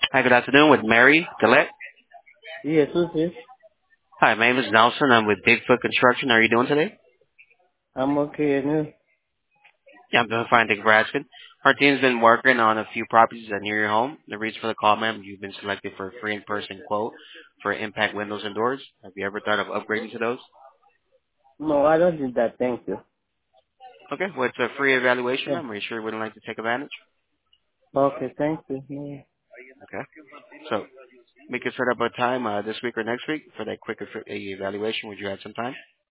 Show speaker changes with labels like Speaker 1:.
Speaker 1: Hi, good afternoon with Mary Gillette.
Speaker 2: Yes, who's this?
Speaker 1: Hi, my name is Nelson. I'm with Bigfoot Construction. How are you doing today?
Speaker 2: I'm okay, and you?
Speaker 1: Yeah, I'm doing fine. Thank you for asking. Our team's been working on a few properties that near your home. The reason for the call, ma'am, you've been selected for a free in-person quote for impact windows and doors. Have you ever thought of upgrading to those?
Speaker 2: No, I don't need that, thank you.
Speaker 1: Okay, well, it's a free evaluation,
Speaker 2: Yeah.
Speaker 1: ma'am. Are you sure you wouldn't like to take advantage?
Speaker 2: Okay, thank you. Yeah.
Speaker 1: Okay. So we can set up a time this week or next week for that quick evaluation. Would you have some time?